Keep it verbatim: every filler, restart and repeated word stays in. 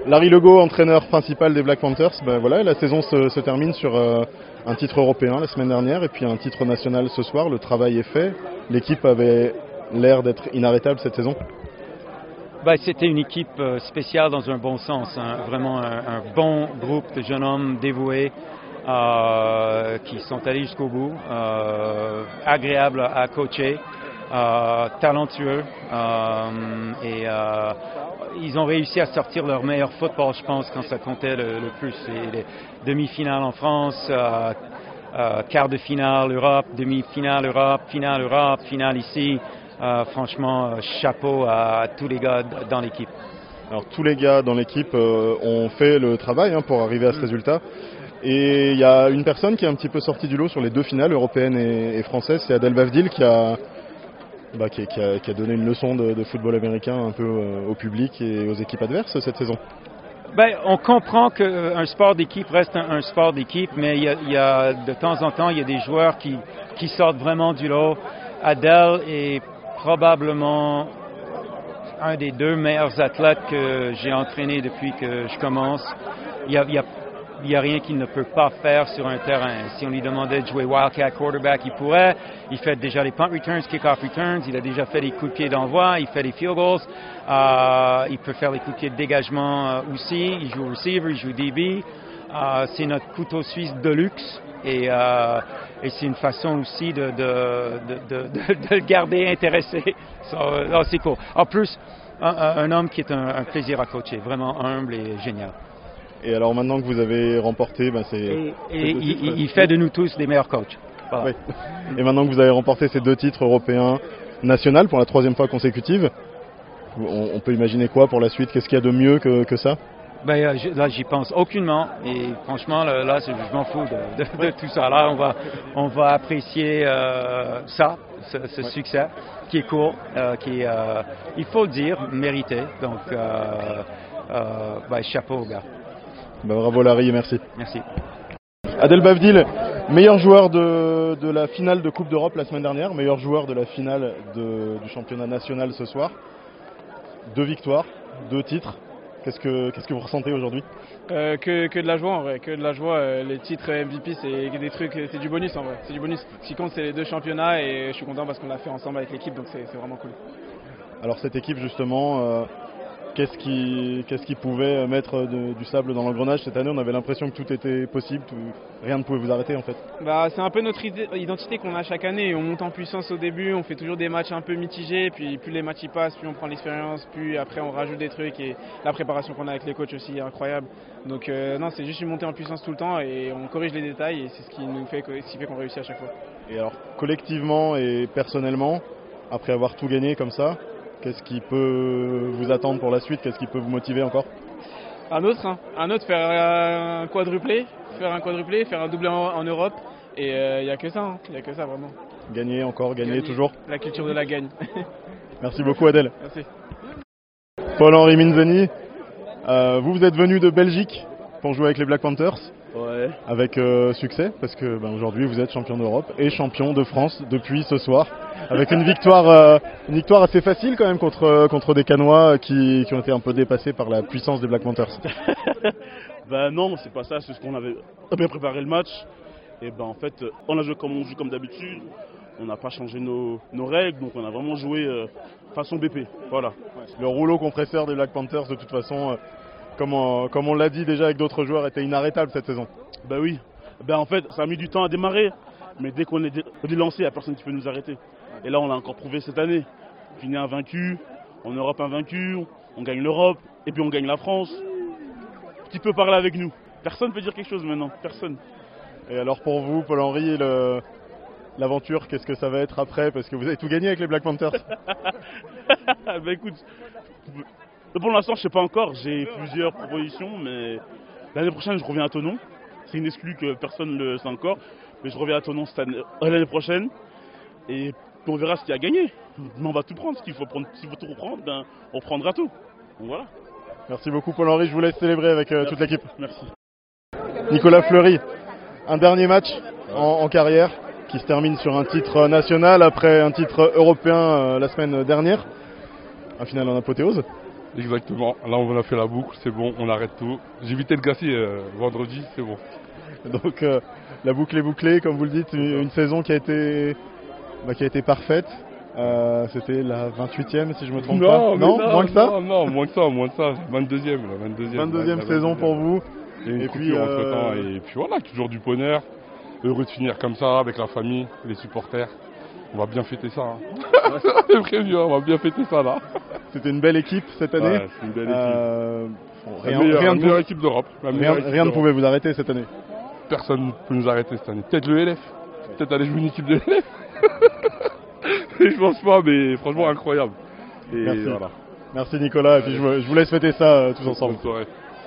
Larry Legault, entraîneur principal des Black Panthers, ben voilà, la saison se, se termine sur euh, un titre européen la semaine dernière et puis un titre national ce soir. Le travail est fait. L'équipe avait l'air d'être inarrêtable cette saison. Ben, c'était une équipe spéciale dans un bon sens, hein. Vraiment un, un bon groupe de jeunes hommes dévoués euh, qui sont allés jusqu'au bout, euh, agréables à coacher, euh, talentueux euh, et euh, ils ont réussi à sortir leur meilleur football, je pense, quand ça comptait le, le plus. Les, les demi-finales en France, euh, euh, quart de finale Europe, demi-finale Europe, finale Europe, finale ici. Euh, franchement, chapeau à tous les gars dans l'équipe. Alors tous les gars dans l'équipe euh, ont fait le travail hein, pour arriver à ce mmh. résultat. Et il y a une personne qui est un petit peu sortie du lot sur les deux finales, européennes et, et françaises, c'est Adel Bavdil qui a, bah, qui, qui, a, qui a donné une leçon de, de football américain un peu euh, au public et aux équipes adverses cette saison. Ben, on comprend qu'un sport d'équipe reste un, un sport d'équipe, mais il y, a, il y a de temps en temps il y a des joueurs qui, qui sortent vraiment du lot. Adel est probablement un des deux meilleurs athlètes que j'ai entraîné depuis que je commence. Il y a, il y a, il y a rien qu'il ne peut pas faire sur un terrain. Si on lui demandait de jouer Wildcat quarterback, il pourrait. Il fait déjà les punt returns, kick-off returns. Il a déjà fait les coups de pied d'envoi. Il fait les field goals. Euh, il peut faire les coups de pied de dégagement euh, aussi. Il joue receiver, il joue D B. Euh, c'est notre couteau suisse de luxe. Et, euh, et c'est une façon aussi de, de, de, de, de, de le garder intéressé. So, oh, c'est cool. En plus, un, un homme qui est un, un plaisir à coacher, vraiment humble et génial. Et alors maintenant que vous avez remporté, ben c'est... Et, et il, titres, il fait de nous tous des meilleurs coachs. Voilà. Oui. Et maintenant que vous avez remporté ces deux titres européens nationaux pour la troisième fois consécutive, on, on peut imaginer quoi pour la suite? Qu'est-ce qu'il y a de mieux que, que ça? Ben, là, j'y pense aucunement et franchement, là, là je m'en fous de, de, de tout ça. Là, on va, on va apprécier euh, ça, ce, ce ouais. succès qui est court, euh, qui est, euh, il faut le dire, mérité. Donc, euh, euh, ben, chapeau aux gars. Ben, bravo Larry et merci. Merci. Adel Bavdil, meilleur joueur de, de la finale de Coupe d'Europe la semaine dernière, meilleur joueur de la finale de, du championnat national ce soir. Deux victoires, deux titres. Qu'est-ce que, qu'est-ce que vous ressentez aujourd'hui? euh, que, que de la joie en vrai, que de la joie. Euh, les titres M V P c'est des trucs, c'est du bonus en vrai, c'est du bonus. Ce qui compte c'est les deux championnats et je suis content parce qu'on l'a fait ensemble avec l'équipe donc c'est, c'est vraiment cool. Alors cette équipe justement, euh, qu'est-ce qui, qu'est-ce qui pouvait mettre de, du sable dans l'engrenage cette année? On avait l'impression que tout était possible, tout, rien ne pouvait vous arrêter en fait. Bah, c'est un peu notre idée, identité qu'on a chaque année. On monte en puissance au début, on fait toujours des matchs un peu mitigés, puis plus les matchs y passent, plus on prend l'expérience, puis après on rajoute des trucs et la préparation qu'on a avec les coachs aussi est incroyable. Donc euh, non, c'est juste une montée en puissance tout le temps et on corrige les détails et c'est ce qui nous fait, ce qui fait qu'on réussit à chaque fois. Et alors collectivement et personnellement, après avoir tout gagné comme ça, qu'est-ce qui peut vous attendre pour la suite? Qu'est-ce qui peut vous motiver encore? Un autre, hein. un autre, faire un quadruplé, faire un quadruplé, faire un doublé en, en Europe. Et il euh, n'y a que ça, il hein. n'y a que ça vraiment. Gagner encore, gagner, gagner toujours. La culture de la gagne. Merci beaucoup Adel. Merci. Paul-Henri Minzeni, euh, vous, vous êtes venu de Belgique pour jouer avec les Black Panthers. Ouais. Avec euh, succès, parce que ben, aujourd'hui vous êtes champion d'Europe et champion de France depuis ce soir. Avec une victoire, euh, une victoire assez facile quand même contre, contre des Canois qui, qui ont été un peu dépassés par la puissance des Black Panthers. Ben non, c'est pas ça, c'est ce qu'on avait bien préparé le match. Et ben en fait, on a joué comme on joue comme d'habitude. On n'a pas changé nos, nos règles, donc on a vraiment joué euh, façon B P. Voilà. Le rouleau compresseur des Black Panthers, de toute façon, euh, comme, on, comme on l'a dit déjà avec d'autres joueurs, était inarrêtable cette saison. Ben oui. Ben en fait, ça a mis du temps à démarrer, mais dès qu'on est lancé, il n'y a personne qui peut nous arrêter. Et là, on l'a encore prouvé cette année. On finit invaincu, en Europe invaincu, on gagne l'Europe, et puis on gagne la France. Qui peut parler avec nous? Personne ne peut dire quelque chose maintenant, personne. Et alors pour vous, Paul-Henri, le... l'aventure, qu'est-ce que ça va être après? Parce que vous avez tout gagné avec les Black Panthers. Ben écoute, pour l'instant, je ne sais pas encore. J'ai plusieurs propositions, mais l'année prochaine, je reviens à Thonon. C'est une exclue que personne ne le sait encore. Mais je reviens à Thonon cette année, l'année prochaine. Et on verra ce qu'il y a à gagner. Mais on va tout prendre. S'il faut, prendre, s'il faut tout reprendre, ben, on prendra tout. Donc voilà. Merci beaucoup Paul-Henri. Je vous laisse célébrer avec euh, toute l'équipe. Merci. Nicolas Fleury, un dernier match en, en carrière qui se termine sur un titre national après un titre européen euh, la semaine dernière. Un final en apothéose. Exactement. Là, on a fait la boucle, c'est bon, on arrête tout. J'ai évité de gasser euh, vendredi, c'est bon. Donc euh, la boucle est bouclée, comme vous le dites, une, une saison qui a été, bah, qui a été parfaite. Euh, C'était la vingt-huitième si je me trompe non, pas. Non, non, moins que ça. Non, non, moins que ça, moins que ça. vingt-deuxième, la vingt-deuxième. vingt-deuxième saison pour vous. Et une et coupure puis, entre temps. euh... Et puis voilà, toujours du bonheur. Heureux de finir comme ça avec la famille, les supporters. On va bien fêter ça. Hein. C'est prévu, on va bien fêter ça là. C'était une belle équipe cette année. Ouais, c'est une belle équipe. Euh, bon, rien, la meilleure, rien la meilleure équipe d'Europe. Rien, rien ne pouvait vous arrêter cette année. Personne ne peut nous arrêter cette année. Peut-être le L F. Peut-être aller jouer une équipe de L F. Je pense pas, mais franchement incroyable. Et Merci. Voilà. Merci Nicolas, et puis je vous, je vous laisse fêter ça euh, tous ensemble. Bonne soirée.